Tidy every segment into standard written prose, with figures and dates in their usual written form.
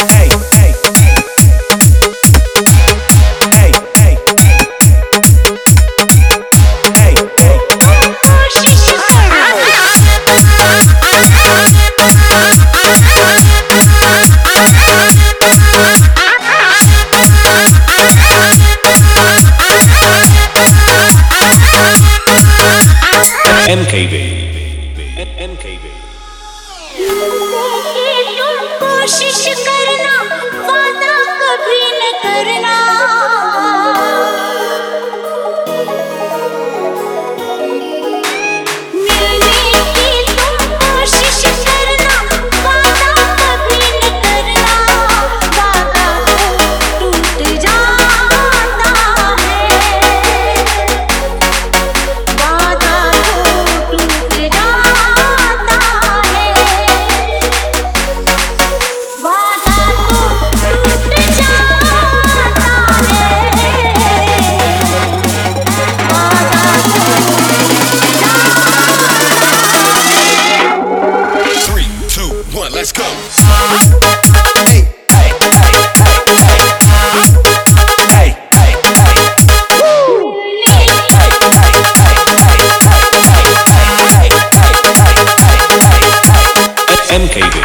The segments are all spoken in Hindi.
MKB तुम कोशिश करना, वादा कभी न करना। मिलने की तुम कोशिश करना, वादा कभी न करना। वादा तो टूट जाता है, वादा तो टूट जाता है, वादा तो टूट जाता है, 3, 2, 1, let's go. MKB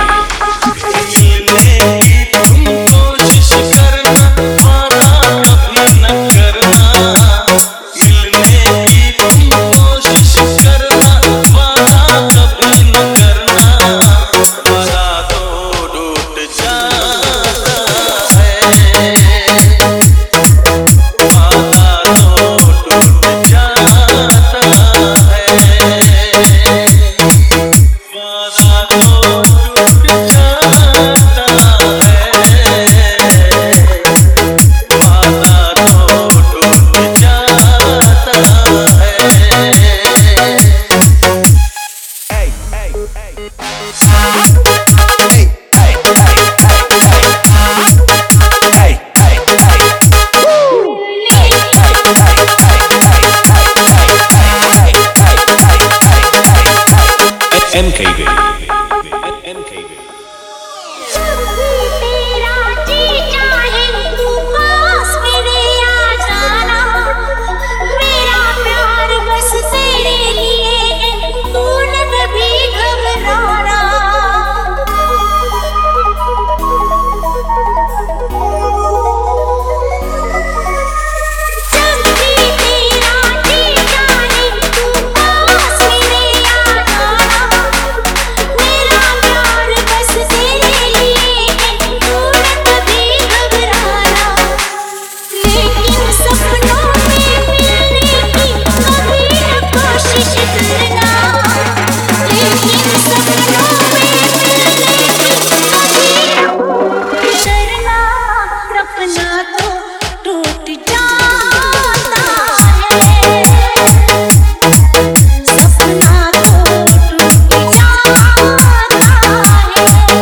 MKB तेरा जी चाहे तू पास मेरे आ जाना। मेरा प्यार बस तेरे लिए है, तू न कभी घबराना। जब भी तेरा जी चाहे तू पास मेरे आ जाना। मेरा प्यार बस तेरे लिए है, तू न कभी घबराना। लेकिन सपनों में मिलने की कभी न कोशिश करना। लेकिन सपनों में मिलने की कभी न कोशिश करना। सपना तो टूट जाता है, सपना तो टूट जाता है,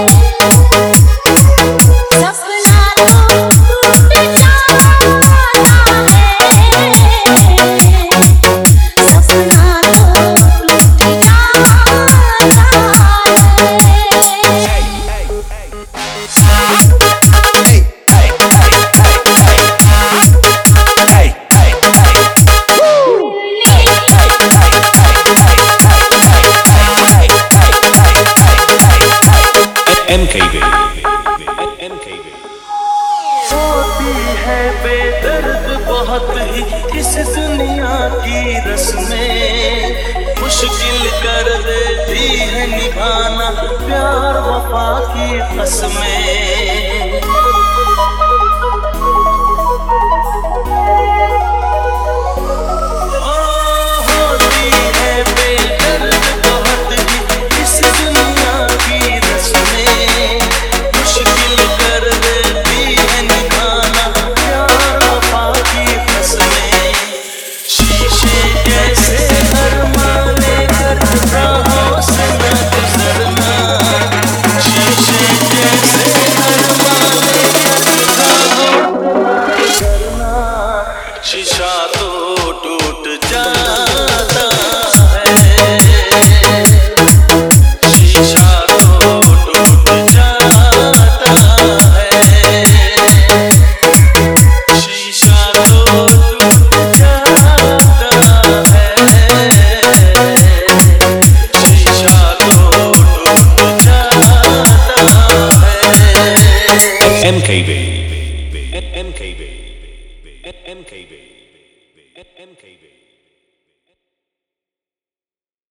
सपना तो टूट जाता है, सपना MKB होती है बेदर्द बहुत ही इस दुनिया की रस्में। मुश्किल कर देती है निभाना प्यार वफा की कसमें। होती है बेदर्द बहुत ही इस दुनिया की रस्में। मुश्किल कर देती है निभाना प्यार वफा की कसमें। शीशे जैसे अरमाने कर राहों से न गुजरना। शीशे जैसे MKB. MKB. MKB. MKB.